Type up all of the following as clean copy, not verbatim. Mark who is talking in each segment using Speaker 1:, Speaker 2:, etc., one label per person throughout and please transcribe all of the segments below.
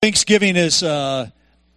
Speaker 1: Thanksgiving is, it's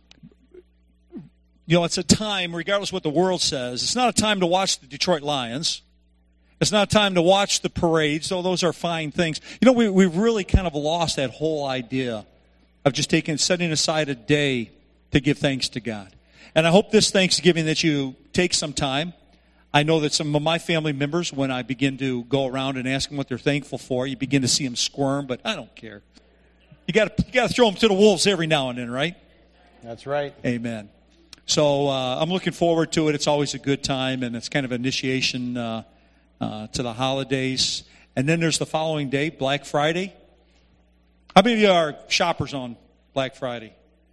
Speaker 1: a time, regardless of what the world says, it's not a time to watch the Detroit Lions. It's not a time to watch the parades, though those are fine things. We've really kind of lost that whole idea of just setting aside a day to give thanks to God. And I hope this Thanksgiving that you take some time. I know that some of my family members, when I begin to go around and ask them what they're thankful for, you begin to see them squirm, but I don't care. You got to throw them to the wolves every now and then, right?
Speaker 2: That's right.
Speaker 1: Amen. So I'm looking forward to it. It's always a good time, and it's kind of initiation to the holidays. And then there's the following day, Black Friday. How many of you are shoppers on Black Friday?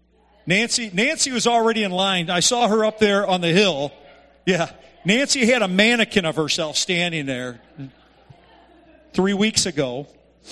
Speaker 1: Nancy was already in line. I saw her up there on the hill. Yeah, Nancy had a mannequin of herself standing there 3 weeks ago.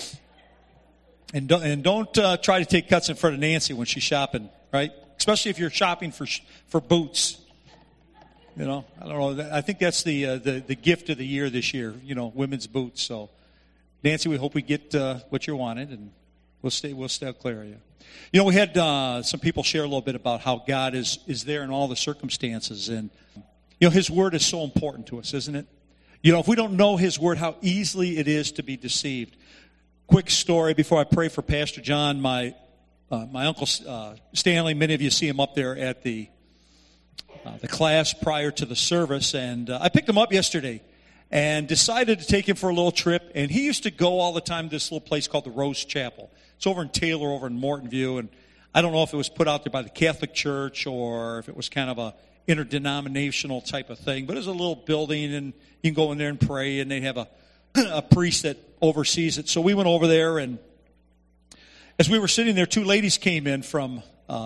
Speaker 1: And don't try to take cuts in front of Nancy when she's shopping, right? Especially if you're shopping for boots. I don't know. I think that's the gift of the year this year. Women's boots. So, Nancy, we hope we get what you wanted, and we'll stay clear of you. We had some people share a little bit about how God is there in all the circumstances, and His Word is so important to us, isn't it? If we don't know His Word, how easily it is to be deceived. Quick story before I pray for Pastor John. My uncle Stanley, many of you see him up there at the class prior to the service, and I picked him up yesterday and decided to take him for a little trip. And he used to go all the time to this little place called the Rose Chapel. It's over in Taylor, over in Morton View, and I don't know if it was put out there by the Catholic Church or if it was kind of a interdenominational type of thing, but it was a little building, and you can go in there and pray, and they have a priest that oversees it. So we went over there, and as we were sitting there, two ladies came in from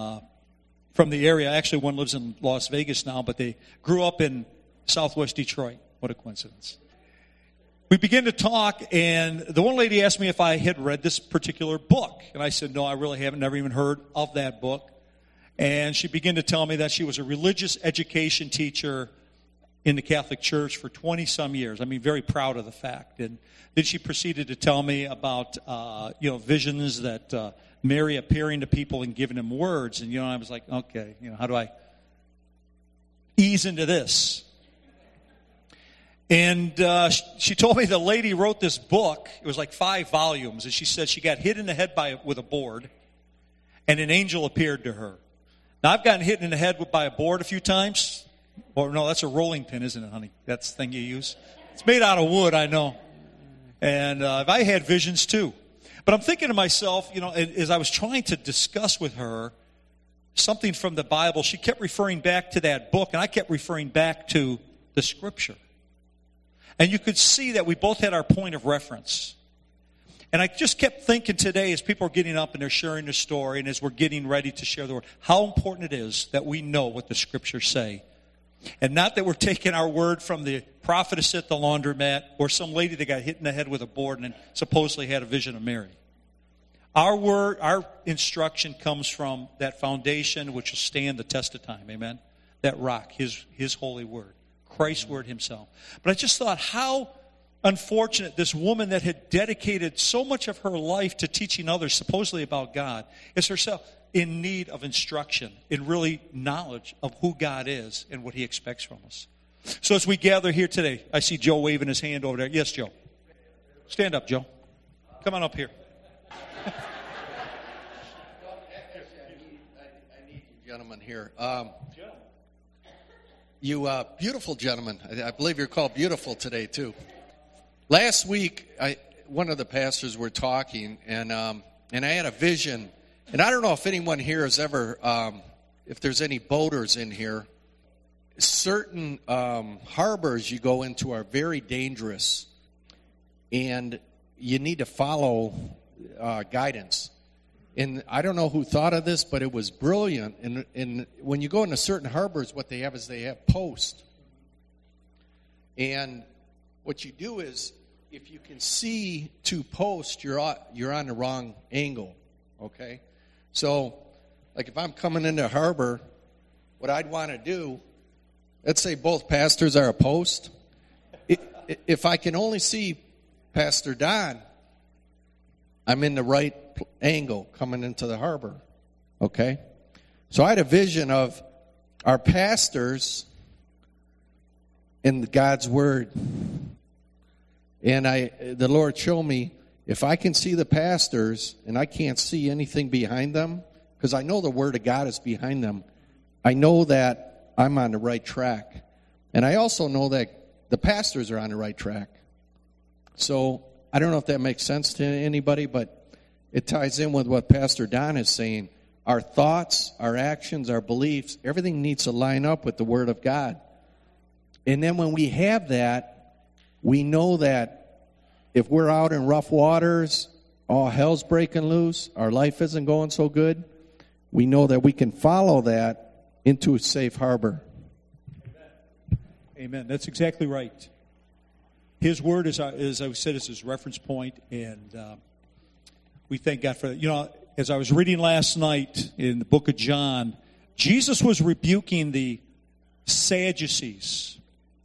Speaker 1: the area. Actually, one lives in Las Vegas now, but they grew up in Southwest Detroit. What a coincidence. We began to talk, and the one lady asked me if I had read this particular book. And I said, no, I really haven't, never even heard of that book. And she began to tell me that she was a religious education teacher in the Catholic Church for 20-some years. I mean, very proud of the fact. And then she proceeded to tell me about, visions that Mary appearing to people and giving them words. And, I was like, okay, how do I ease into this? And she told me the lady wrote this book. It was like 5 volumes. And she said she got hit in the head with a board, and an angel appeared to her. Now, I've gotten hit in the head by a board a few times. Or no, that's a rolling pin, isn't it, honey? That's the thing you use. It's made out of wood, I know. And I had visions too. But I'm thinking to myself, as I was trying to discuss with her something from the Bible, she kept referring back to that book, and I kept referring back to the Scripture. And you could see that we both had our point of reference. And I just kept thinking today, as people are getting up and they're sharing their story, and as we're getting ready to share the Word, how important it is that we know what the Scriptures say. And not that we're taking our word from the prophetess at the laundromat or some lady that got hit in the head with a board and supposedly had a vision of Mary. Our word, our instruction comes from that foundation which will stand the test of time. Amen? That rock, His holy word, Christ's word Himself. But I just thought how unfortunate this woman that had dedicated so much of her life to teaching others supposedly about God is herself in need of instruction, in really knowledge of who God is and what He expects from us. So as we gather here today, I see Joe waving his hand over there. Yes, Joe. Stand up, Joe. Come on up here.
Speaker 3: I need you gentlemen here. You beautiful gentlemen. I believe you're called beautiful today, too. Last week, one of the pastors were talking, and I had a vision. And I don't know if anyone here has ever, if there's any boaters in here, certain harbors you go into are very dangerous, and you need to follow guidance. And I don't know who thought of this, but it was brilliant. And when you go into certain harbors, what they have is they have posts. And what you do is, if you can see 2 posts, you're on the wrong angle, okay? So, like if I'm coming into harbor, what I'd want to do, let's say both pastors are a post. If I can only see Pastor Don, I'm in the right angle coming into the harbor. Okay? So I had a vision of our pastors in God's Word. And the Lord showed me, if I can see the pastors and I can't see anything behind them, because I know the Word of God is behind them, I know that I'm on the right track. And I also know that the pastors are on the right track. So I don't know if that makes sense to anybody, but it ties in with what Pastor Don is saying. Our thoughts, our actions, our beliefs, everything needs to line up with the Word of God. And then when we have that, we know that if we're out in rough waters, all hell's breaking loose, our life isn't going so good, we know that we can follow that into a safe harbor.
Speaker 1: Amen. That's exactly right. His Word, as I said, is his reference point, and we thank God for that. You know, as I was reading last night in the book of John, Jesus was rebuking the Sadducees.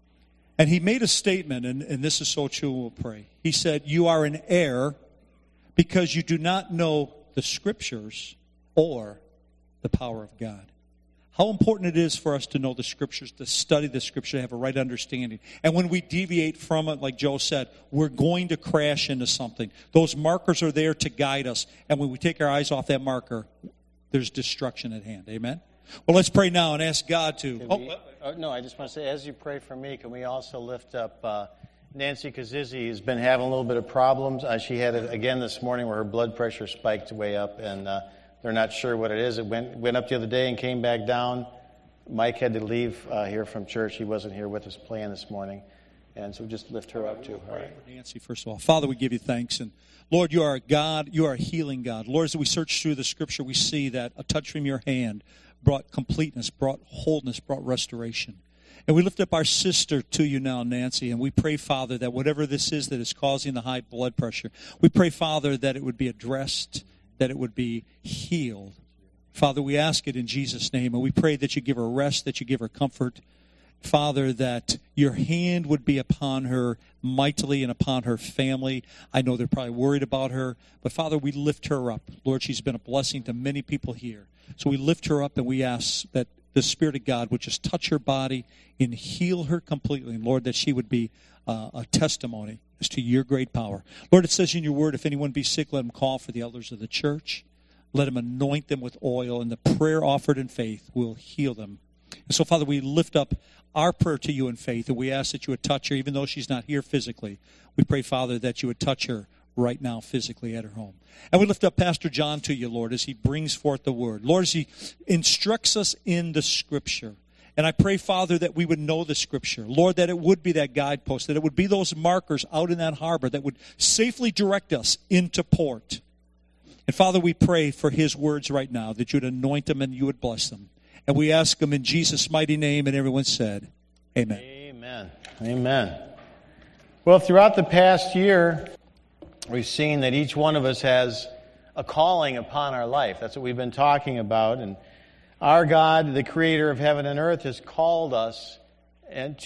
Speaker 1: And he made a statement, and this is so true, we'll pray. He said, "You are in error because you do not know the Scriptures or the power of God." How important it is for us to know the Scriptures, to study the Scripture, to have a right understanding. And when we deviate from it, like Joe said, we're going to crash into something. Those markers are there to guide us. And when we take our eyes off that marker, there's destruction at hand. Amen? Well, let's pray now and ask God to...
Speaker 2: No, I just want to say, as you pray for me, can we also lift up Nancy Kazizi, who's been having a little bit of problems. She had it again this morning where her blood pressure spiked way up, and they're not sure what it is. It went up the other day and came back down. Mike had to leave here from church. He wasn't here with us playing this morning. And so just lift her up too. All right.
Speaker 1: Nancy, first of all. Father, we give you thanks. And Lord, you are a God. You are a healing God. Lord, as we search through the Scripture, we see that a touch from your hand brought completeness, brought wholeness, brought restoration. And we lift up our sister to you now, Nancy, and we pray, Father, that whatever this is that is causing the high blood pressure, we pray, Father, that it would be addressed, that it would be healed. Father, we ask it in Jesus' name, and we pray that you give her rest, that you give her comfort. Father, that your hand would be upon her mightily and upon her family. I know they're probably worried about her, but Father, we lift her up. Lord, she's been a blessing to many people here. So we lift her up and we ask that the Spirit of God would just touch her body and heal her completely. And Lord, that she would be a testimony as to your great power. Lord, it says in your word, if anyone be sick, let him call for the elders of the church. Let him anoint them with oil, and the prayer offered in faith will heal them. And so, Father, we lift up our prayer to you in faith, and we ask that you would touch her, even though she's not here physically. We pray, Father, that you would touch her right now physically at her home. And we lift up Pastor John to you, Lord, as he brings forth the word. Lord, as he instructs us in the Scripture. And I pray, Father, that we would know the Scripture. Lord, that it would be that guidepost, that it would be those markers out in that harbor that would safely direct us into port. And Father, we pray for his words right now, that you would anoint them and you would bless them. And we ask them in Jesus' mighty name, and everyone said, amen.
Speaker 2: Amen. Amen. Well, throughout the past year, we've seen that each one of us has a calling upon our life. That's what we've been talking about. And our God, the creator of heaven and earth, has called us and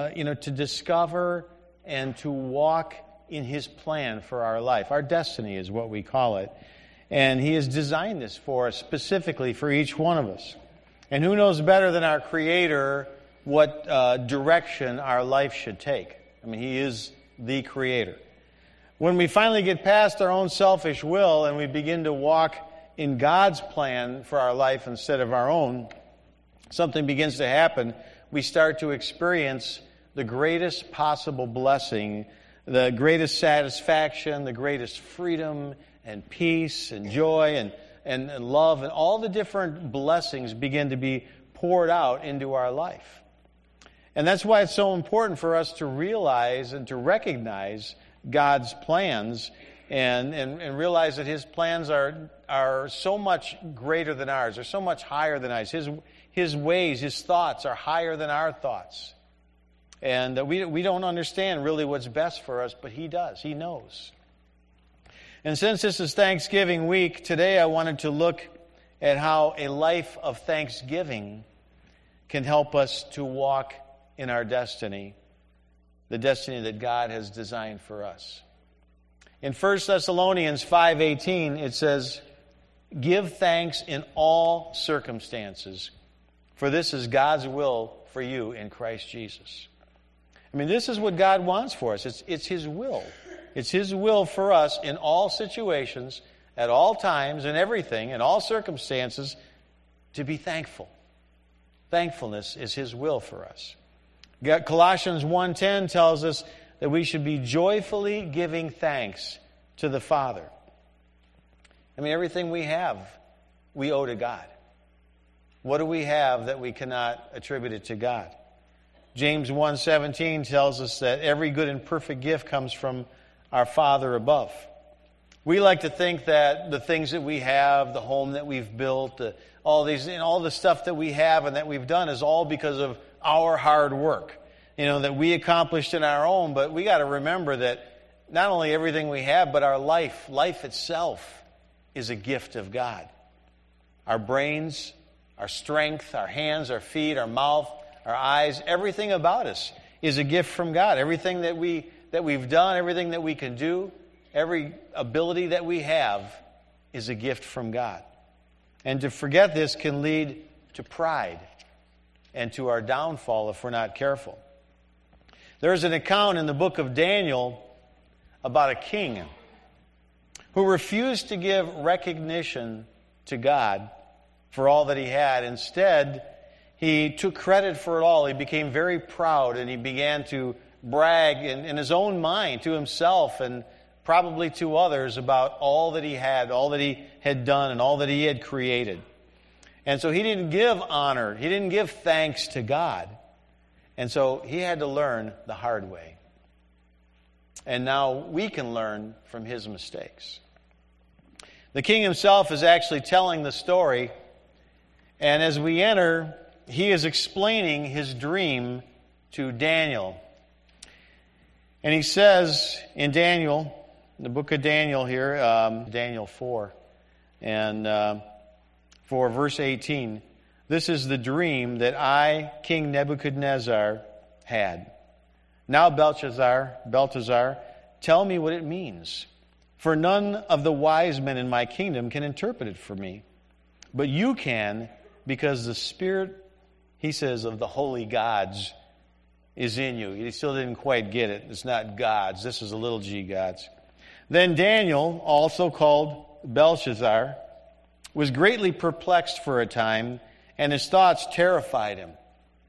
Speaker 2: to discover and to walk in his plan for our life. Our destiny is what we call it. And he has designed this for us, specifically for each one of us. And who knows better than our Creator what direction our life should take? I mean, he is the Creator. When we finally get past our own selfish will and we begin to walk in God's plan for our life instead of our own, something begins to happen. We start to experience the greatest possible blessing, the greatest satisfaction, the greatest freedom and peace and joy and love, and all the different blessings begin to be poured out into our life. And that's why it's so important for us to realize and to recognize God's plans and realize that his plans are so much greater than ours. They're so much higher than ours. His ways, his thoughts are higher than our thoughts. And we don't understand really what's best for us, but he does. He knows. And since this is Thanksgiving week, today I wanted to look at how a life of thanksgiving can help us to walk in our destiny, the destiny that God has designed for us. In 1 Thessalonians 5:18, it says, Give thanks in all circumstances, for this is God's will for you in Christ Jesus. I mean, this is what God wants for us. It's His will. It's His will for us in all situations, at all times, in everything, in all circumstances, to be thankful. Thankfulness is His will for us. Colossians 1:10 tells us that we should be joyfully giving thanks to the Father. I mean, everything we have, we owe to God. What do we have that we cannot attribute it to God? James 1:17 tells us that every good and perfect gift comes from our Father above. We like to think that the things that we have, the home that we've built, all the stuff that we have and that we've done is all because of our hard work, that we accomplished in our own. But we got to remember that not only everything we have, but our life itself is a gift of God. Our brains, our strength, our hands, our feet, our mouth, our eyes, everything about us is a gift from God. Everything that we've done, everything that we can do, every ability that we have is a gift from God. And to forget this can lead to pride and to our downfall if we're not careful. There's an account in the book of Daniel about a king who refused to give recognition to God for all that he had. Instead, he took credit for it all. He became very proud, and he began to brag in his own mind to himself and probably to others about all that he had done, and all that he had created. And so he didn't give honor, he didn't give thanks to God. And so he had to learn the hard way. And now we can learn from his mistakes. The king himself is actually telling the story, and as we enter, he is explaining his dream to Daniel. And he says in Daniel, in the book of Daniel here, Daniel 4, and 4 verse 18, this is the dream that I, King Nebuchadnezzar, had. Now Belteshazzar, tell me what it means. For none of the wise men in my kingdom can interpret it for me. But you can, because the Spirit, he says, of the holy gods is in you. He still didn't quite get it. It's not gods. This is a little g gods. Then Daniel, also called Belshazzar, was greatly perplexed for a time, and his thoughts terrified him.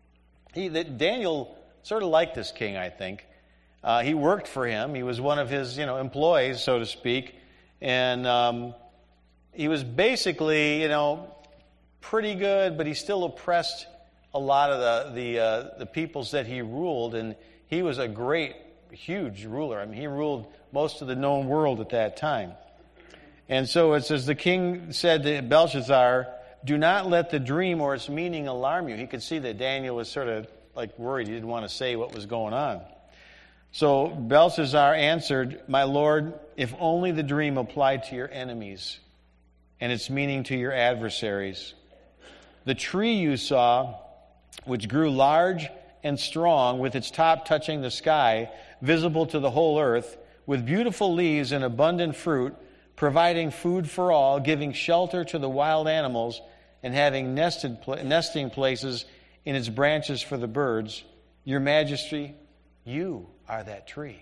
Speaker 2: Daniel sort of liked this king, I think. He worked for him. He was one of his, employees, so to speak. And he was basically, pretty good, but he still oppressed a lot of the peoples that he ruled. And he was a great, huge ruler. I mean, he ruled most of the known world at that time. And so it says, the king said to Belshazzar, do not let the dream or its meaning alarm you. He could see that Daniel was sort of worried. He didn't want to say what was going on. So Belshazzar answered, my lord, if only the dream applied to your enemies and its meaning to your adversaries. The tree you saw, which grew large and strong, with its top touching the sky, visible to the whole earth, with beautiful leaves and abundant fruit, providing food for all, giving shelter to the wild animals, and having nesting places in its branches for the birds. Your Majesty, you are that tree.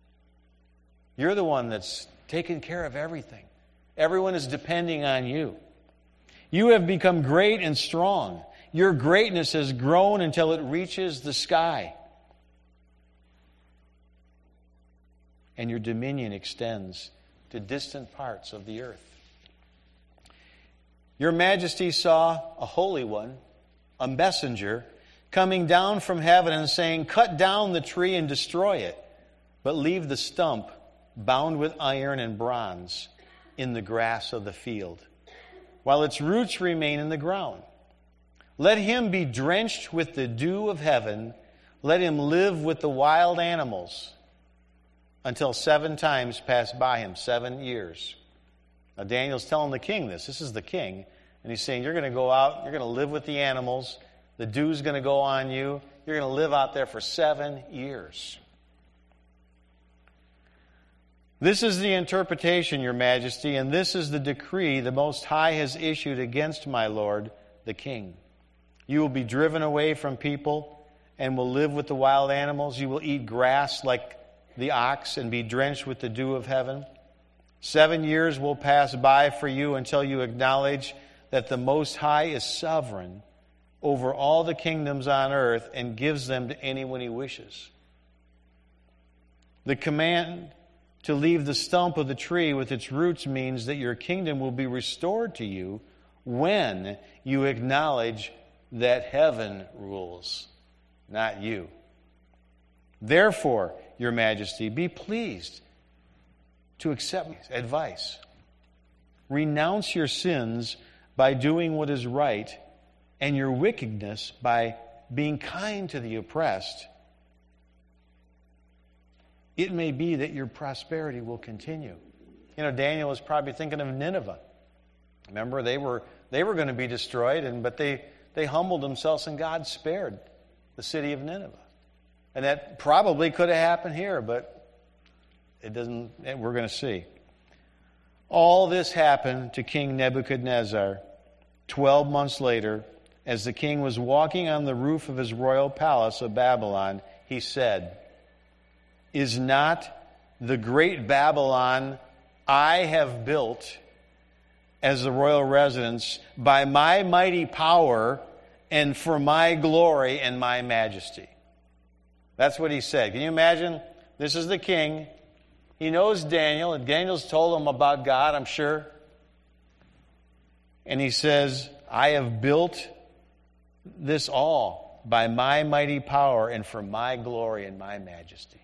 Speaker 2: You're the one that's taking care of everything. Everyone is depending on you. You have become great and strong. Your greatness has grown until it reaches the sky. And your dominion extends to distant parts of the earth. Your Majesty saw a holy one, a messenger, coming down from heaven and saying, cut down the tree and destroy it, but leave the stump bound with iron and bronze in the grass of the field, while its roots remain in the ground. Let him be drenched with the dew of heaven. Let him live with the wild animals until 7 times pass by him, 7 years. Now Daniel's telling the king this. This is the king. And he's saying, you're going to go out, you're going to live with the animals. The dew's going to go on you. You're going to live out there for 7 years. This is the interpretation, Your Majesty, and this is the decree the Most High has issued against my lord, the king. You will be driven away from people and will live with the wild animals. You will eat grass like the ox and be drenched with the dew of heaven. 7 years will pass by for you until you acknowledge that the Most High is sovereign over all the kingdoms on earth and gives them to anyone he wishes. The command to leave the stump of the tree with its roots means that your kingdom will be restored to you when you acknowledge that heaven rules, not you. Therefore, Your Majesty, be pleased to accept advice. Renounce your sins by doing what is right, and your wickedness by being kind to the oppressed. It may be that your prosperity will continue. You know, Daniel was probably thinking of Nineveh. Remember, they were going to be destroyed, but they humbled themselves, and God spared the city of Nineveh. And that probably could have happened here, but it doesn't. We're going to see. All this happened to King Nebuchadnezzar 12 months later. As the king was walking on the roof of his royal palace of Babylon, he said, "Is not the great Babylon I have built as the royal residence by my mighty power and for my glory and my majesty?" That's what he said. Can you imagine? This is the king. He knows Daniel, and Daniel's told him about God, I'm sure. And he says, I have built this all by my mighty power and for my glory and my majesty.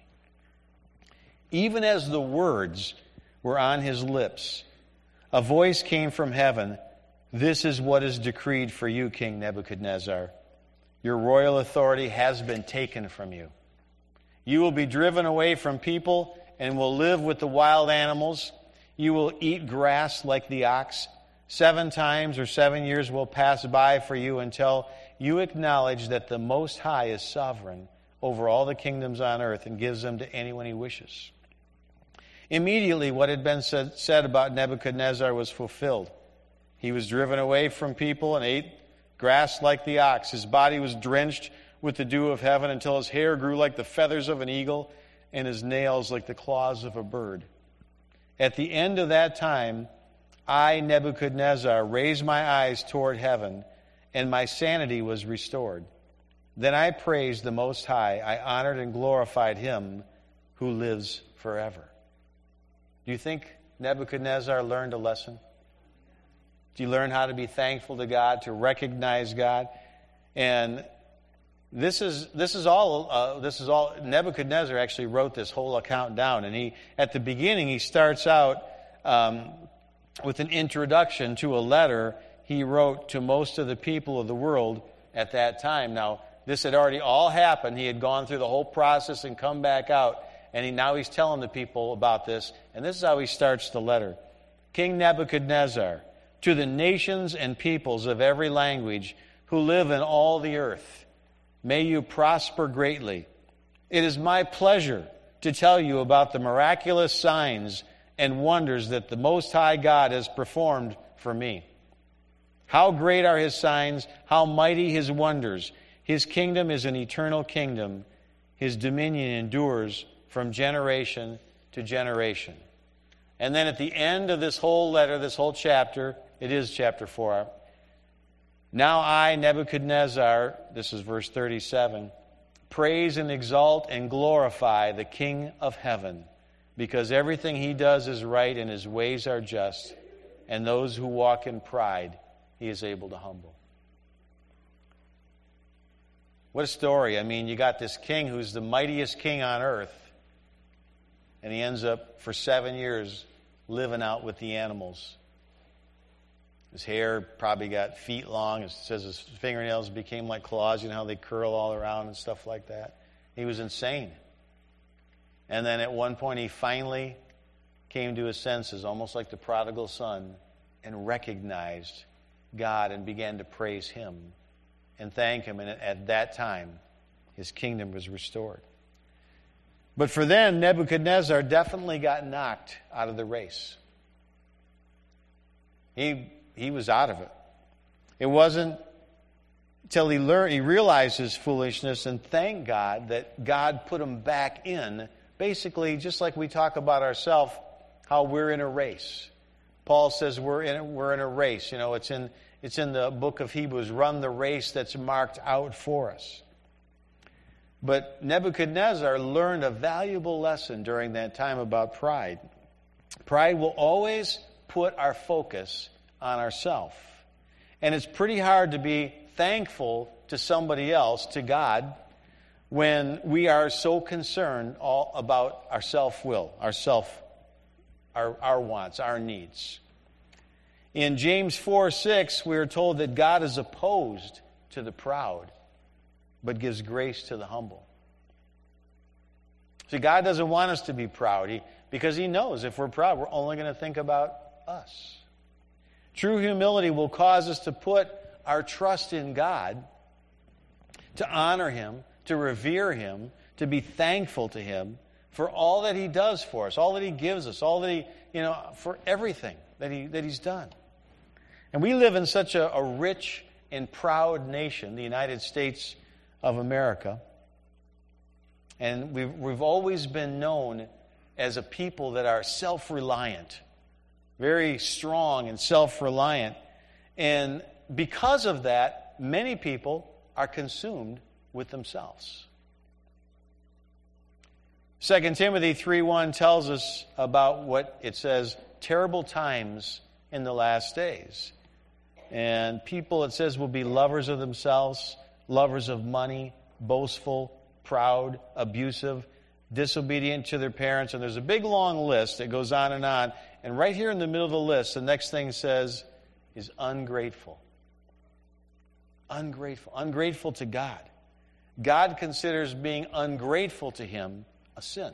Speaker 2: Even as the words were on his lips, a voice came from heaven. This is what is decreed for you, King Nebuchadnezzar. Your royal authority has been taken from you. You will be driven away from people and will live with the wild animals. You will eat grass like the ox. 7 times or 7 years will pass by for you until you acknowledge that the Most High is sovereign over all the kingdoms on earth and gives them to anyone he wishes. Immediately, what had been said about Nebuchadnezzar was fulfilled. He was driven away from people and ate grass like the ox. His body was drenched with the dew of heaven until his hair grew like the feathers of an eagle and his nails like the claws of a bird. At the end of that time, I, Nebuchadnezzar, raised my eyes toward heaven, and my sanity was restored. Then I praised the Most High. I honored and glorified him who lives forever. Do you think Nebuchadnezzar learned a lesson? Do you learn how to be thankful to God, to recognize God? And this is all. Nebuchadnezzar actually wrote this whole account down, and at the beginning he starts out with an introduction to a letter he wrote to most of the people of the world at that time. Now, this had already all happened. He had gone through the whole process and come back out, and now he's telling the people about this. And this is how he starts the letter. King Nebuchadnezzar, to the nations and peoples of every language who live in all the earth, may you prosper greatly. It is my pleasure to tell you about the miraculous signs and wonders that the Most High God has performed for me. How great are his signs, how mighty his wonders. His kingdom is an eternal kingdom. His dominion endures from generation to generation. And then at the end of this whole letter, this whole chapter, it is chapter 4. Now I, Nebuchadnezzar, this is verse 37, praise and exalt and glorify the King of heaven, because everything he does is right and his ways are just, and those who walk in pride he is able to humble. What a story. I mean, you got this king who's the mightiest king on earth, and he ends up for 7 years living out with the animals. His hair probably got feet long. It says his fingernails became like claws. You know how they curl all around and stuff like that. He was insane. And then at one point he finally came to his senses, almost like the prodigal son, and recognized God and began to praise him and thank him. And at that time, his kingdom was restored. But for them, Nebuchadnezzar definitely got knocked out of the race. He was out of it. It wasn't until he realized his foolishness, and thank God that God put him back in. Basically, just like we talk about ourselves, how we're in a race. Paul says we're in a race. You know, it's in the book of Hebrews. Run the race that's marked out for us. But Nebuchadnezzar learned a valuable lesson during that time about pride. Pride will always put our focus on ourselves. And it's pretty hard to be thankful to somebody else, to God, when we are so concerned all about our self-will, our wants, our needs. In James 4:6, we are told that God is opposed to the proud, but gives grace to the humble. See, God doesn't want us to be proud because He knows if we're proud, we're only going to think about us. True humility will cause us to put our trust in God, to honor Him, to revere Him, to be thankful to Him for all that He does for us, all that He gives us, all that He, for everything that He's done. And we live in such a rich and proud nation, the United States of America. And we've always been known as a people that are self-reliant, very strong and self-reliant. And because of that, many people are consumed with themselves. 2 Timothy 3:1 tells us about what it says, terrible times in the last days. And people, it says, will be lovers of themselves, lovers of money, boastful, proud, abusive, disobedient to their parents. And there's a big long list that goes on. And right here in the middle of the list, the next thing says is ungrateful. Ungrateful. Ungrateful to God. God considers being ungrateful to Him a sin.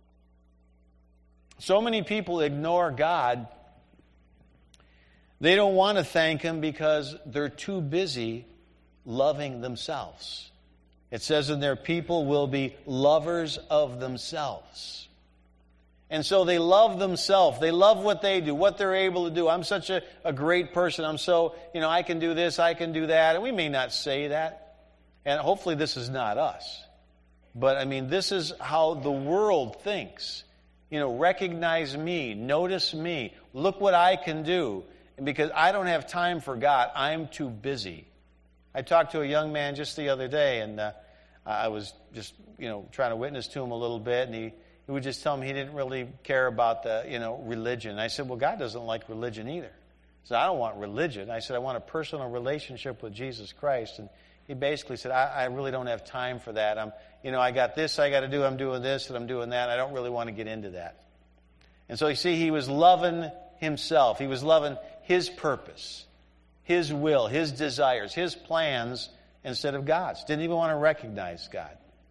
Speaker 2: So many people ignore God. They don't want to thank Him because they're too busy loving themselves. It says in there, people will be lovers of themselves. And so they love themselves. They love what they do, what they're able to do. I'm such a great person. I'm so, I can do this, I can do that. And we may not say that. And hopefully this is not us. But, this is how the world thinks. Recognize me, notice me, look what I can do. And because I don't have time for God, I'm too busy. I talked to a young man just the other day, and I was just, trying to witness to him a little bit, and he would just tell me he didn't really care about the, religion. And I said, well, God doesn't like religion either. He said, I don't want religion. I said, I want a personal relationship with Jesus Christ. And he basically said, I really don't have time for that. I got this I got to do. I'm doing this and I'm doing that. I don't really want to get into that. And so you see, he was loving himself. He was loving his purpose, his will, his desires, his plans instead of God's. Didn't even want to recognize God.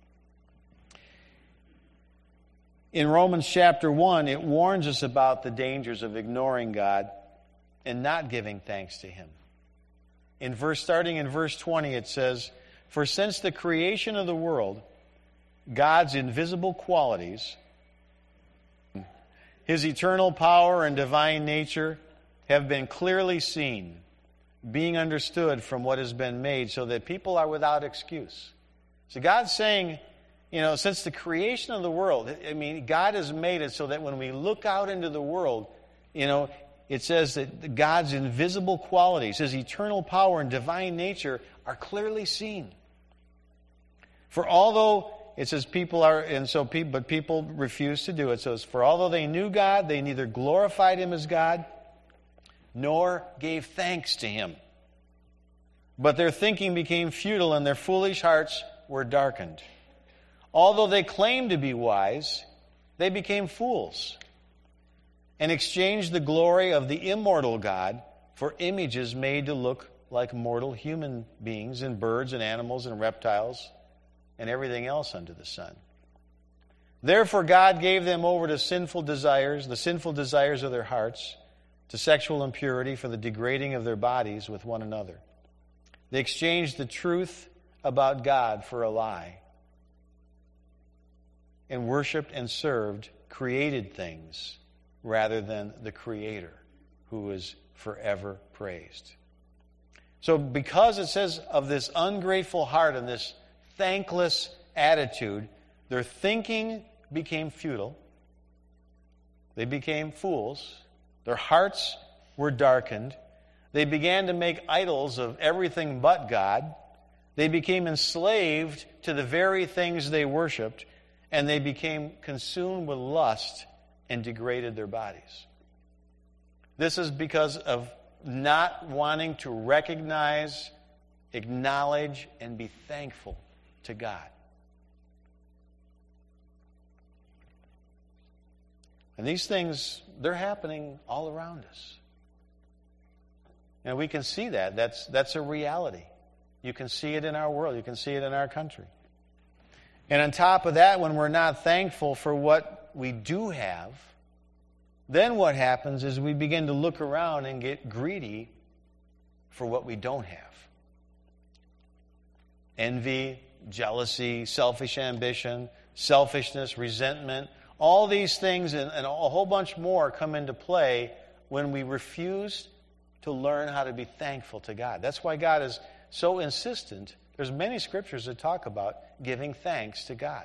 Speaker 2: In Romans chapter 1, it warns us about the dangers of ignoring God and not giving thanks to Him. Starting in verse 20, it says, for since the creation of the world, God's invisible qualities, His eternal power and divine nature have been clearly seen, being understood from what has been made, so that people are without excuse. So God's saying, since the creation of the world, God has made it so that when we look out into the world, it says that God's invisible qualities, His eternal power and divine nature are clearly seen. For although it says but people refuse to do it. So for although they knew God, they neither glorified Him as God, nor gave thanks to Him. But their thinking became futile, and their foolish hearts were darkened. Although they claimed to be wise, they became fools, and exchanged the glory of the immortal God for images made to look like mortal human beings and birds and animals and reptiles and everything else under the sun. Therefore God gave them over to sinful desires, the sinful desires of their hearts, to sexual impurity for the degrading of their bodies with one another. They exchanged the truth about God for a lie and worshiped and served created things rather than the Creator, who is forever praised. So because it says of this ungrateful heart and this thankless attitude, their thinking became futile. They became fools. Their hearts were darkened. They began to make idols of everything but God. They became enslaved to the very things they worshiped, and they became consumed with lust and degraded their bodies. This is because of not wanting to recognize, acknowledge, and be thankful to God. And these things, they're happening all around us. And we can see that. That's a reality. You can see it in our world. You can see it in our country. And on top of that, when we're not thankful for what we do have, then what happens is we begin to look around and get greedy for what we don't have. Envy, jealousy, selfish ambition, selfishness, resentment, all these things and a whole bunch more come into play when we refuse to learn how to be thankful to God. That's why God is so insistent. There's many scriptures that talk about giving thanks to God.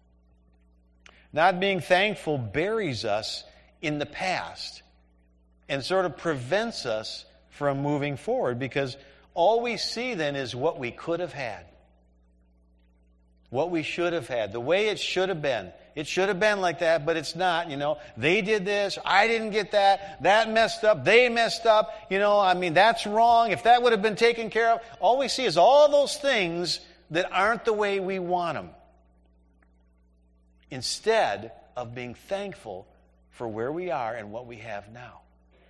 Speaker 2: Not being thankful buries us in the past and sort of prevents us from moving forward, because all we see then is what we could have had, what we should have had, the way it should have been. It should have been like that, but it's not, They did this, I didn't get that, that messed up, they messed up, that's wrong. If that would have been taken care of, all we see is all those things that aren't the way we want them, instead of being thankful for where we are and what we have now.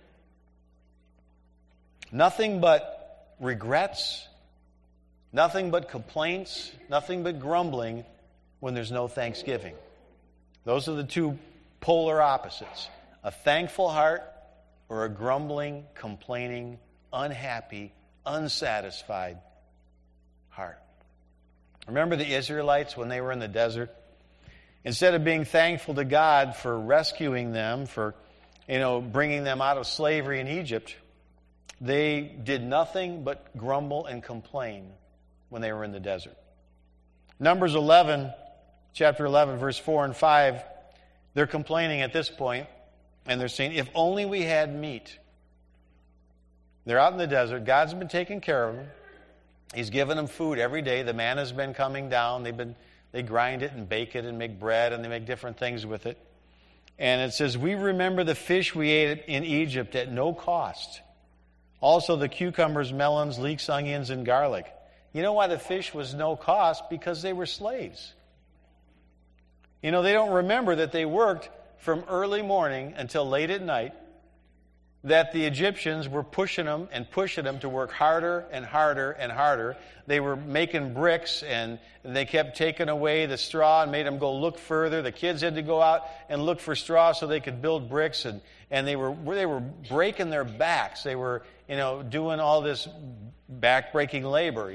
Speaker 2: Nothing but regrets, nothing but complaints, nothing but grumbling when there's no thanksgiving. Those are the two polar opposites. A thankful heart or a grumbling, complaining, unhappy, unsatisfied heart. Remember the Israelites when they were in the desert? Instead of being thankful to God for rescuing them, for bringing them out of slavery in Egypt, they did nothing but grumble and complain when they were in the desert. Numbers 11, chapter 11, verse 4 and 5, they're complaining at this point, and they're saying, if only we had meat. They're out in the desert. God's been taking care of them. He's given them food every day. The manna's been coming down. They grind it and bake it and make bread, and they make different things with it. And it says, we remember the fish we ate in Egypt at no cost. Also the cucumbers, melons, leeks, onions, and garlic. You know why the fish was no cost? Because they were slaves. They don't remember that they worked from early morning until late at night, that the Egyptians were pushing them to work harder and harder and harder. They were making bricks, and they kept taking away the straw and made them go look further. The kids had to go out and look for straw so they could build bricks, and they were breaking their backs. They were doing all this back-breaking labor,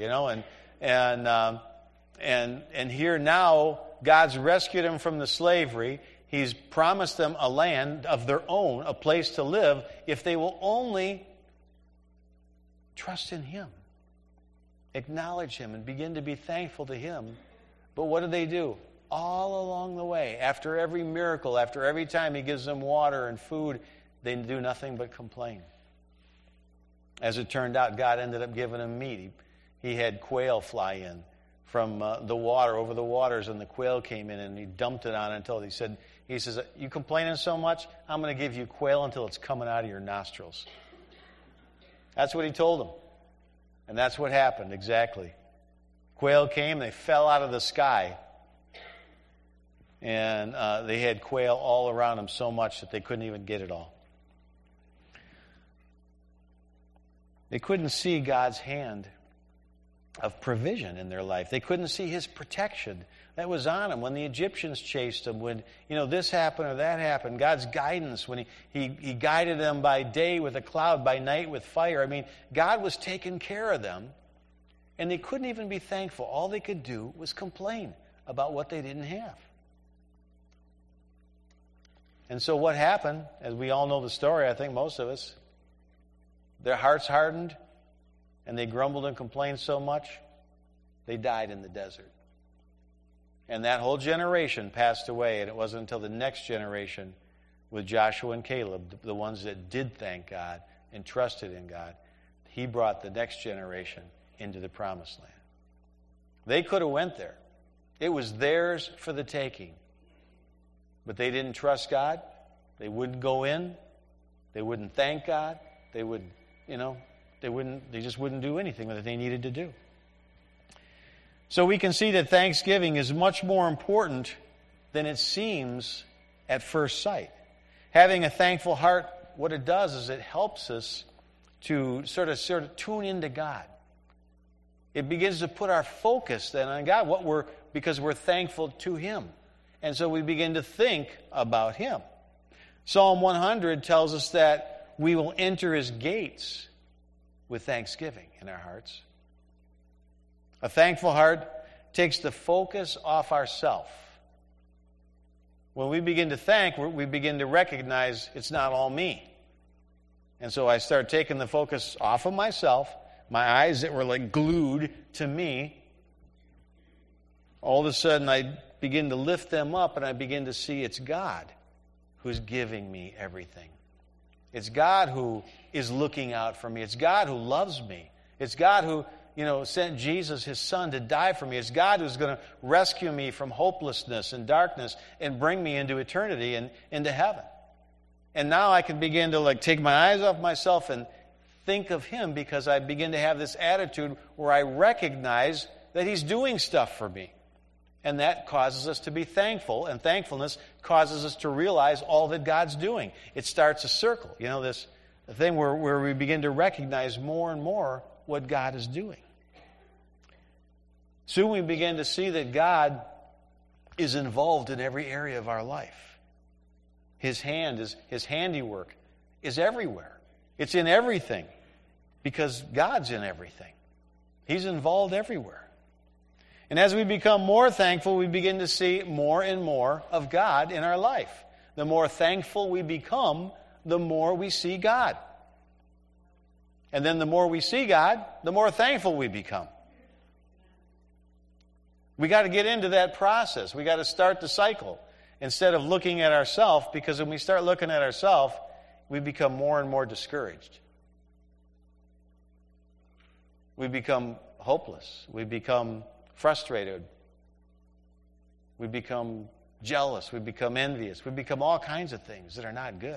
Speaker 2: and here now God's rescued them from the slavery. He's promised them a land of their own, a place to live, if they will only trust in Him, acknowledge Him, and begin to be thankful to Him. But what do? All along the way, after every miracle, after every time He gives them water and food, they do nothing but complain. As it turned out, God ended up giving them meat. He had quail fly in from the water, over the waters, and the quail came in, and He dumped it on until He says, you complaining so much, I'm going to give you quail until it's coming out of your nostrils. That's what He told them. And that's what happened, exactly. Quail came, they fell out of the sky. And they had quail all around them so much that they couldn't even get it all. They couldn't see God's hand of provision in their life. They couldn't see His protection that was on them when the Egyptians chased them, when this happened or that happened. God's guidance when He guided them by day with a cloud, by night with fire. God was taking care of them, and they couldn't even be thankful. All they could do was complain about what they didn't have. And so what happened, as we all know the story, I think most of us, their hearts hardened, and they grumbled and complained so much, they died in the desert. And that whole generation passed away, and it wasn't until the next generation with Joshua and Caleb, the ones that did thank God and trusted in God, he brought the next generation into the promised land. They could have went there. It was theirs for the taking. But they didn't trust God. They wouldn't go in. They wouldn't thank God. They just wouldn't do anything that they needed to do. So we can see that thanksgiving is much more important than it seems at first sight. Having a thankful heart, what it does is it helps us to sort of tune into God. It begins to put our focus then on God, because we're thankful to Him. And so we begin to think about Him. Psalm 100 tells us that we will enter His gates with thanksgiving in our hearts. A thankful heart takes the focus off ourself. When we begin to thank, we begin to recognize it's not all me. And so I start taking the focus off of myself, my eyes that were like glued to me. All of a sudden I begin to lift them up, and I begin to see it's God who's giving me everything. It's God who is looking out for me. It's God who loves me. It's God who, sent Jesus, His Son, to die for me. It's God who's going to rescue me from hopelessness and darkness and bring me into eternity and into heaven. And now I can begin to take my eyes off myself and think of Him, because I begin to have this attitude where I recognize that He's doing stuff for me. And that causes us to be thankful, and thankfulness causes us to realize all that God's doing. It starts a circle, this thing where we begin to recognize more and more what God is doing. Soon we begin to see that God is involved in every area of our life. His handiwork is everywhere. It's in everything, because God's in everything. He's involved everywhere. And as we become more thankful, we begin to see more and more of God in our life. The more thankful we become, the more we see God. And then the more we see God, the more thankful we become. We got to get into that process. We got to start the cycle instead of looking at ourselves, because when we start looking at ourselves, we become more and more discouraged. We become hopeless. We become frustrated. We become jealous. We become envious. We become all kinds of things that are not good.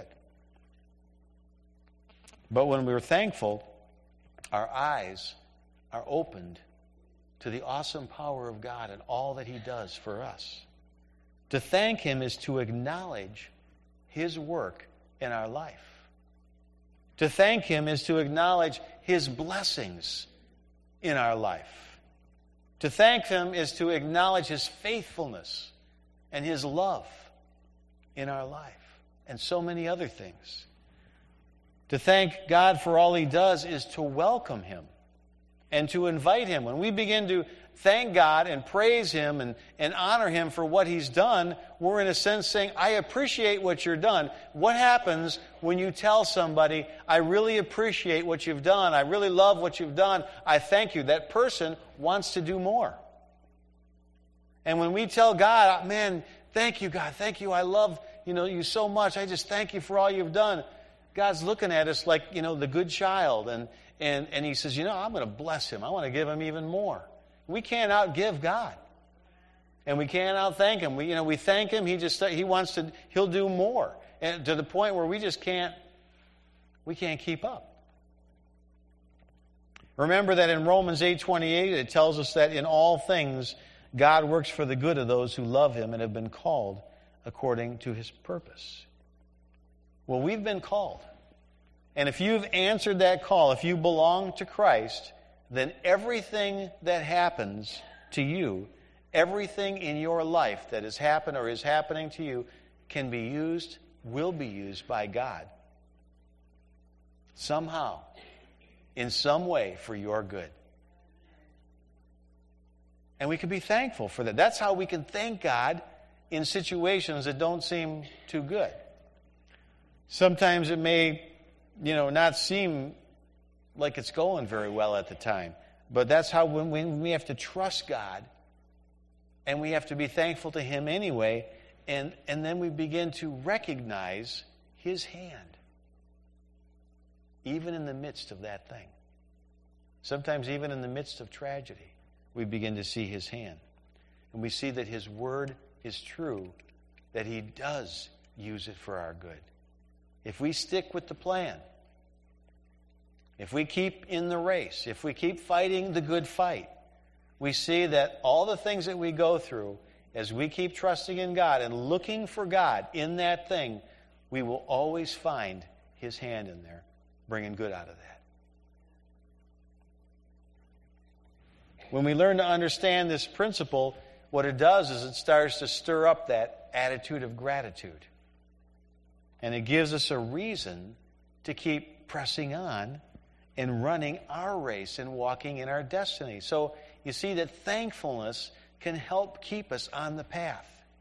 Speaker 2: But when we're thankful, our eyes are opened to the awesome power of God and all that He does for us. To thank Him is to acknowledge His work in our life. To thank Him is to acknowledge His blessings in our life. To thank Him is to acknowledge His faithfulness and His love in our life, and so many other things. To thank God for all He does is to welcome Him and to invite Him. When we begin to thank God and praise Him and honor Him for what He's done, we're in a sense saying, I appreciate what you've done. What happens when you tell somebody, I really appreciate what you've done, I really love what you've done, I thank you? That person wants to do more. And when we tell God, man, thank you, God, thank you, I love you so much, I just thank you for all you've done, God's looking at us like, the good child, and He says, I'm going to bless him. I want to give him even more. We can't outgive God. And we can't outthank Him. We thank Him, He'll do more. And to the point where we can't keep up. Remember that in Romans 8:28, it tells us that in all things, God works for the good of those who love Him and have been called according to His purpose. Well, we've been called. And if you've answered that call, if you belong to Christ, then everything that happens to you, everything in your life that has happened or is happening to you, can be used, will be used by God. Somehow, in some way, for your good. And we can be thankful for that. That's how we can thank God in situations that don't seem too good. Sometimes it may, not seem like it's going very well at the time. But that's how when we have to trust God, and we have to be thankful to Him anyway, and then we begin to recognize His hand, even in the midst of that thing. Sometimes even in the midst of tragedy, we begin to see His hand. And we see that His word is true, that He does use it for our good. If we stick with the plan, if we keep in the race, if we keep fighting the good fight, we see that all the things that we go through, as we keep trusting in God and looking for God in that thing, we will always find His hand in there, bringing good out of that. When we learn to understand this principle, what it does is it starts to stir up that attitude of gratitude. And it gives us a reason to keep pressing on and running our race and walking in our destiny. So you see that thankfulness can help keep us on the path.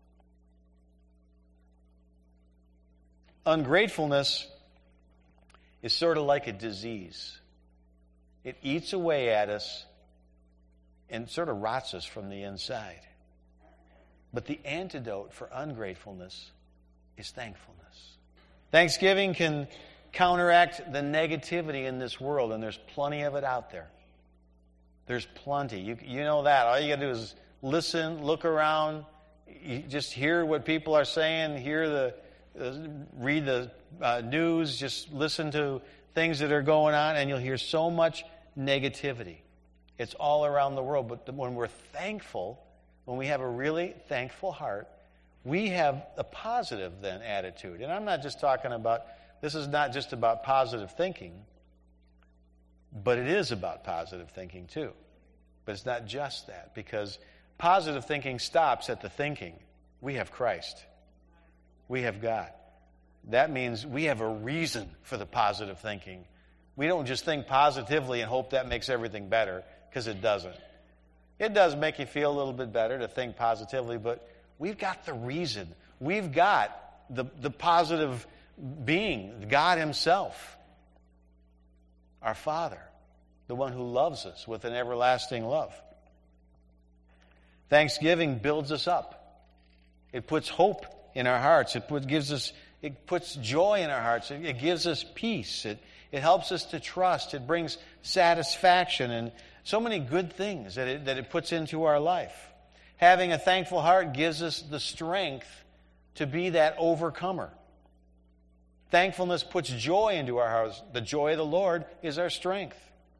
Speaker 2: Ungratefulness is sort of like a disease. It eats away at us and sort of rots us from the inside. But the antidote for ungratefulness is thankfulness. Thanksgiving can counteract the negativity in this world, and there's plenty of it out there. There's plenty. You know that. All you got to do is listen, look around, you just hear what people are saying, read the news, just listen to things that are going on, and you'll hear so much negativity. It's all around the world. But when we're thankful, when we have a really thankful heart, we have a positive then attitude. And I'm not just talking about, this is not just about positive thinking, but it is about positive thinking too. But it's not just that, because positive thinking stops at the thinking. We have Christ. We have God. That means we have a reason for the positive thinking. We don't just think positively and hope that makes everything better, because it doesn't. It does make you feel a little bit better to think positively, but we've got the reason. We've got the positive being, God Himself, our Father, the one who loves us with an everlasting love. Thanksgiving builds us up. It puts hope in our hearts. It puts joy in our hearts. It gives us peace. It helps us to trust. It brings satisfaction and so many good things that it puts into our life. Having a thankful heart gives us the strength to be that overcomer. Thankfulness puts joy into our hearts. The joy of the Lord is our strength.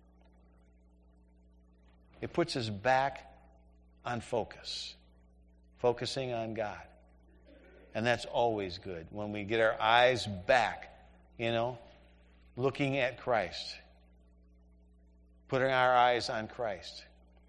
Speaker 2: It puts us back on focus, focusing on God. And that's always good when we get our eyes back, looking at Christ, putting our eyes on Christ.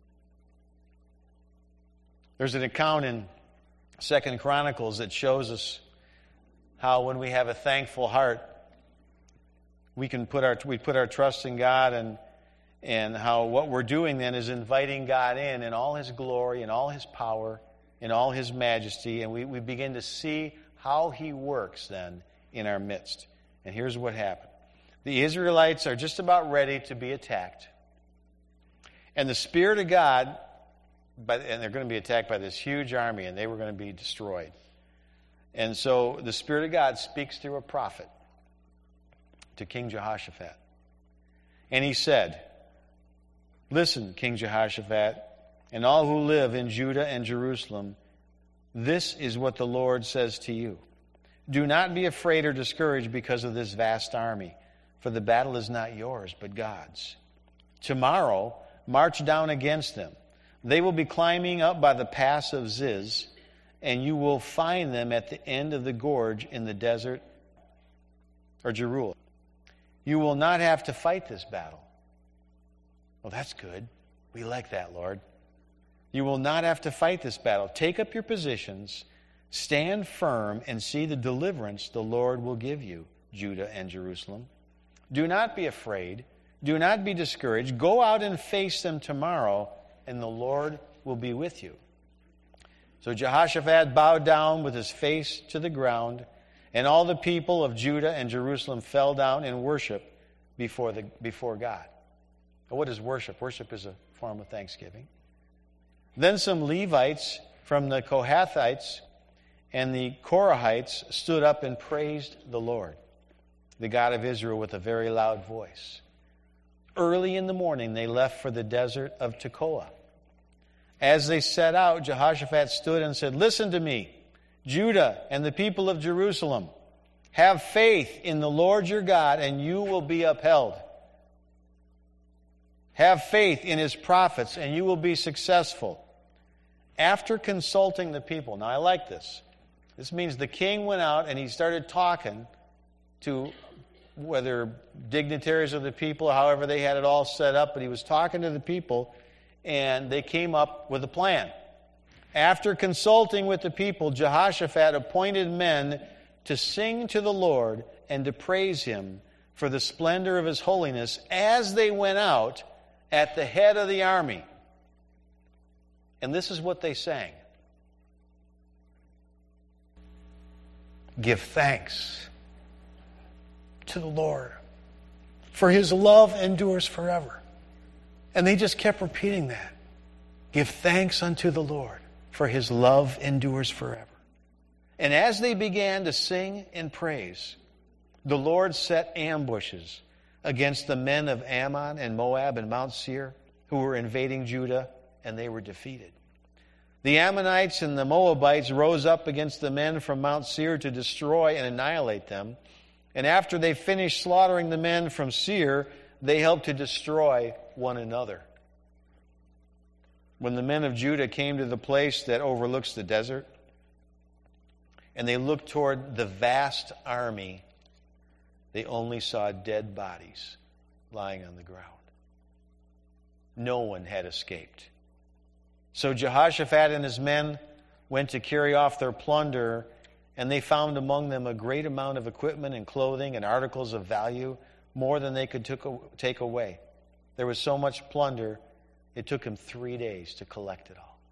Speaker 2: There's an account in 2 Chronicles that shows us how when we have a thankful heart, we put our trust in God, and how what we're doing then is inviting God in all His glory, in all His power, in all His majesty, and we begin to see how He works then in our midst. And here's what happened. The Israelites are just about ready to be attacked. And the Spirit of God, and they're going to be attacked by this huge army, and they were going to be destroyed. And so the Spirit of God speaks through a prophet to King Jehoshaphat. And he said, "Listen, King Jehoshaphat, and all who live in Judah and Jerusalem, this is what the Lord says to you. Do not be afraid or discouraged because of this vast army, for the battle is not yours, but God's. Tomorrow, march down against them. They will be climbing up by the pass of Ziz, and you will find them at the end of the gorge in the desert, or Jeruel. You will not have to fight this battle." Well, that's good. We like that, Lord. You will not have to fight this battle. Take up your positions, stand firm, and see the deliverance the Lord will give you, Judah and Jerusalem. Do not be afraid. Do not be discouraged. Go out and face them tomorrow, and the Lord will be with you. So Jehoshaphat bowed down with his face to the ground, And all the people of Judah and Jerusalem fell down in worship before God. Now, what is worship? Worship is a form of thanksgiving. Then some Levites from the Kohathites and the Korahites stood up and praised the Lord, the God of Israel, with a very loud voice. Early in the morning they left for the desert of Tekoa. As they set out, Jehoshaphat stood and said, "Listen to me, Judah and the people of Jerusalem. Have faith in the Lord your God, and you will be upheld. Have faith in his prophets, and you will be successful." After consulting the people, now I like this. This means the king went out and he started talking to whether dignitaries of the people, however they had it all set up, but he was talking to the people, and they came up with a plan. After consulting with the people, Jehoshaphat appointed men to sing to the Lord and to praise him for the splendor of his holiness as they went out at the head of the army. And this is what they sang. Give thanks to the Lord, for his love endures forever. And they just kept repeating that. Give thanks unto the Lord, for his love endures forever. And as they began to sing and praise, the Lord set ambushes against the men of Ammon and Moab and Mount Seir who were invading Judah, and they were defeated. The Ammonites and the Moabites rose up against the men from Mount Seir to destroy and annihilate them. And after they finished slaughtering the men from Seir, they helped to destroy one another. When the men of Judah came to the place that overlooks the desert, and they looked toward the vast army, they only saw dead bodies lying on the ground. No one had escaped. So Jehoshaphat and his men went to carry off their plunder, and they found among them a great amount of equipment and clothing and articles of value, more than they could take away. There was so much plunder, it took him 3 days to collect it all.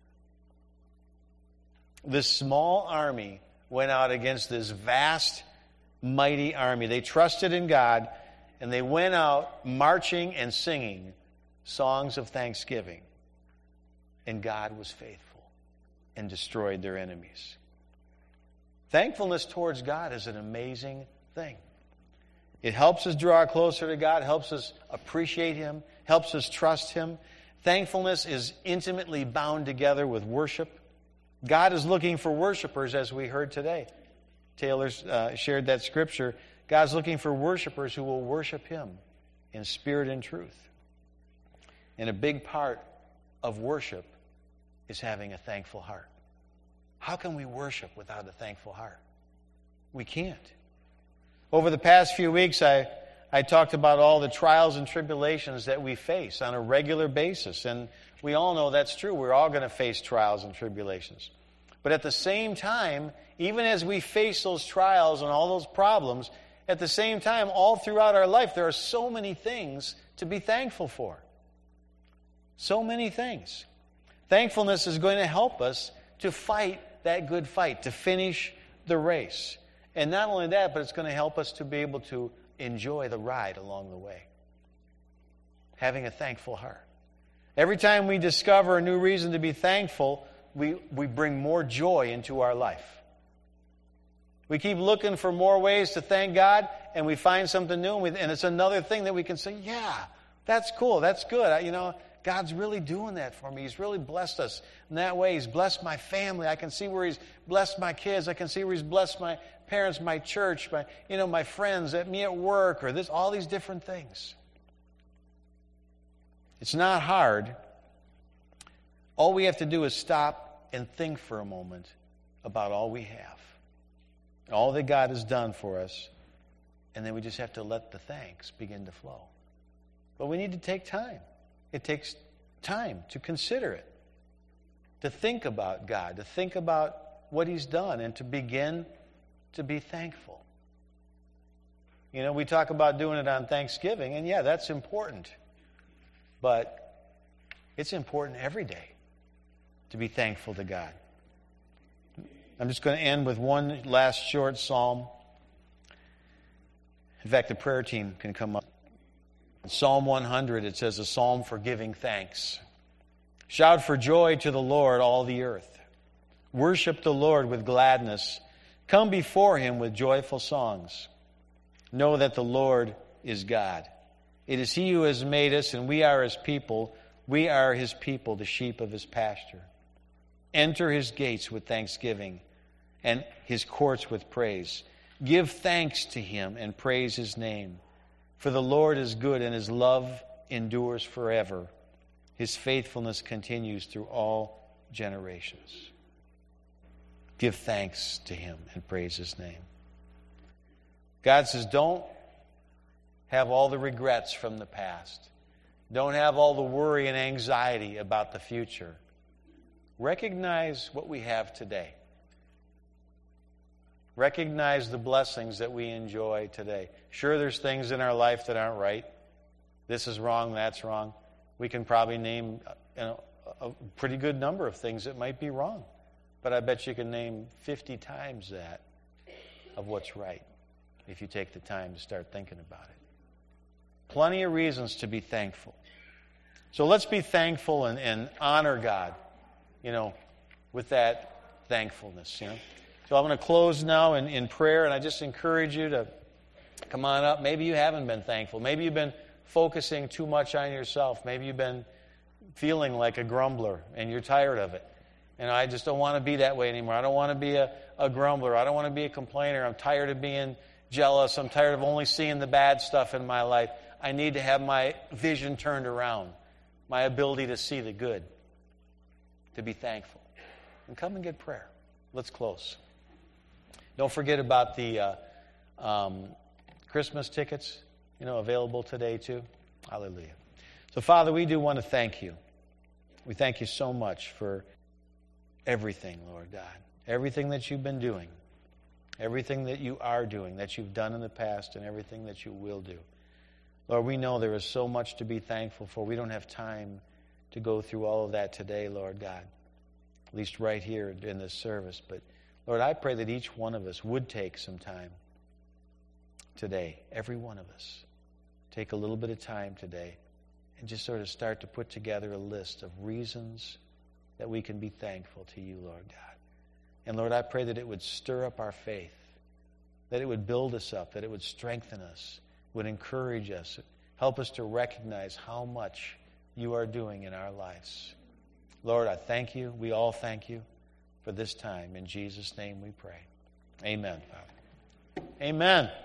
Speaker 2: This small army went out against this vast, mighty army. They trusted in God, and they went out marching and singing songs of thanksgiving. And God was faithful and destroyed their enemies. Thankfulness towards God is an amazing thing. It helps us draw closer to God, helps us appreciate him, helps us trust him. Thankfulness is intimately bound together with worship. God is looking for worshipers, as we heard today. Taylor shared that scripture. God's looking for worshipers who will worship him in spirit and truth. And a big part of worship is having a thankful heart. How can we worship without a thankful heart? We can't. Over the past few weeks, I talked about all the trials and tribulations that we face on a regular basis. And we all know that's true. We're all going to face trials and tribulations. But at the same time, even as we face those trials and all those problems, at the same time, all throughout our life, there are so many things to be thankful for. So many things. Thankfulness is going to help us to fight that good fight, to finish the race. And not only that, but it's going to help us to be able to enjoy the ride along the way. Having a thankful heart. Every time we discover a new reason to be thankful, we bring more joy into our life. We keep looking for more ways to thank God, and we find something new, and it's another thing that we can say, yeah, that's cool, that's good. God's really doing that for me. He's really blessed us in that way. He's blessed my family. I can see where he's blessed my kids. I can see where he's blessed my parents, my church, my friends, me at work, or all these different things. It's not hard. All we have to do is stop and think for a moment about all we have, all that God has done for us, and then we just have to let the thanks begin to flow. But we need to take time. It takes time to consider it, to think about God, to think about what he's done, and to begin to be thankful. We talk about doing it on Thanksgiving, and yeah, that's important. But it's important every day to be thankful to God. I'm just going to end with one last short psalm. In fact, the prayer team can come up. In Psalm 100, it says, a psalm for giving thanks. Shout for joy to the Lord, all the earth. Worship the Lord with gladness. Come before him with joyful songs. Know that the Lord is God. It is he who has made us, and we are his people. We are his people, the sheep of his pasture. Enter his gates with thanksgiving and his courts with praise. Give thanks to him and praise his name. For the Lord is good, and his love endures forever. His faithfulness continues through all generations. Give thanks to him and praise his name. God says, don't have all the regrets from the past. Don't have all the worry and anxiety about the future. Recognize what we have today. Recognize the blessings that we enjoy today. Sure, there's things in our life that aren't right. This is wrong, that's wrong. We can probably name a pretty good number of things that might be wrong. But I bet you can name 50 times that of what's right if you take the time to start thinking about it. Plenty of reasons to be thankful. So let's be thankful and honor God, with that thankfulness, So I'm going to close now in prayer, and I just encourage you to come on up. Maybe you haven't been thankful. Maybe you've been focusing too much on yourself. Maybe you've been feeling like a grumbler, and you're tired of it. And I just don't want to be that way anymore. I don't want to be a grumbler. I don't want to be a complainer. I'm tired of being jealous. I'm tired of only seeing the bad stuff in my life. I need to have my vision turned around, my ability to see the good, to be thankful. And come and get prayer. Let's close. Don't forget about the Christmas tickets, available today too. Hallelujah. So, Father, we do want to thank you. We thank you so much for everything, Lord God. Everything that you've been doing. Everything that you are doing, that you've done in the past, and everything that you will do. Lord, we know there is so much to be thankful for. We don't have time to go through all of that today, Lord God. At least right here in this service. But, Lord, I pray that each one of us would take some time today. Every one of us. Take a little bit of time today and just sort of start to put together a list of reasons that we can be thankful to you, Lord God. And, Lord, I pray that it would stir up our faith, that it would build us up, that it would strengthen us, would encourage us, help us to recognize how much you are doing in our lives. Lord, I thank you. We all thank you for this time. In Jesus' name we pray. Amen, Father. Amen.